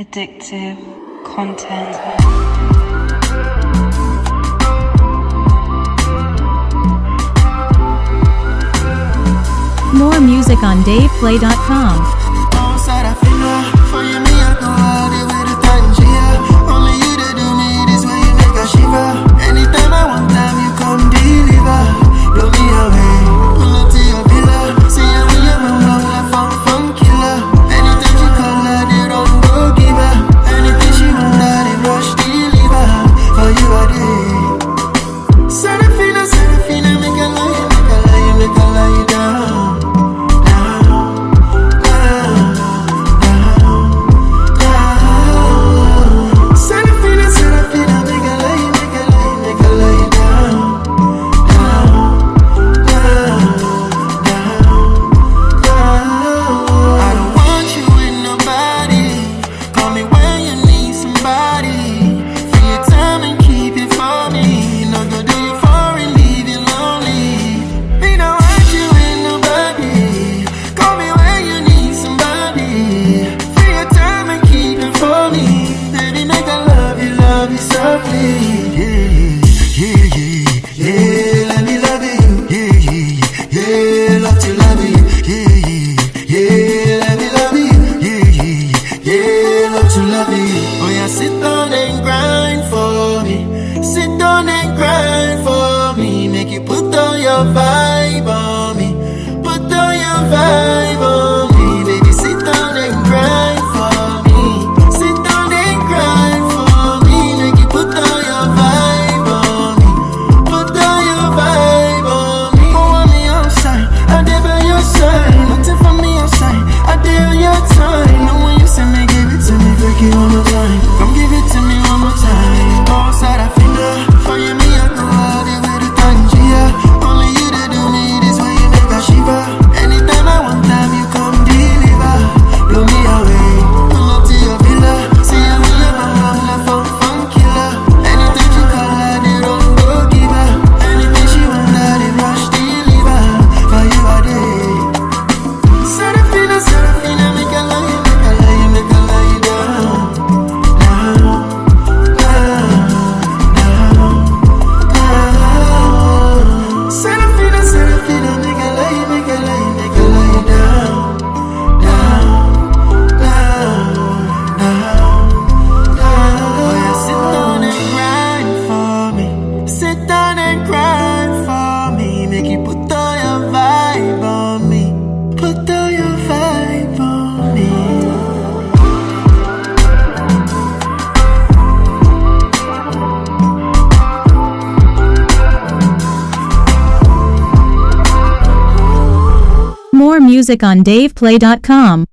addictive content. More music on DavePlay.com. Anytime I want time, you come deliver. Blow me away, pull up to your villa. See you when you're my love, fun killer. Anytime she call her, they don't go give her. Anything she want, they rush deliver. For you I did. Serafina, make a lie down. Vibe on me, put down your vibe on me, baby. Sit down and grind for me. Sit down and grind for me. Make you put down your vibe on me, put down your vibe on me. Oh, on me outside, I did by your side. Nothing for me outside, I did on your time. And when you say me, give it to me, break it one more time. Come give it to me one more time. Outside I feel love, for you me I go all the way to Tangier. Anytime I want time, you come deliver. Blow me away, pull up to your villa. See you when you're my love, fun killer. Anytime she call her, they don't go give her. Anything she want, they rush deliver. For you I did. Serafina, make a lie down. Serafina, make a lie down. Oh yeah, sit down and grind for me. Sit down and grind for me. Make you put all your vibe on me. Put all your vibe on me. More music on DavePlay.com.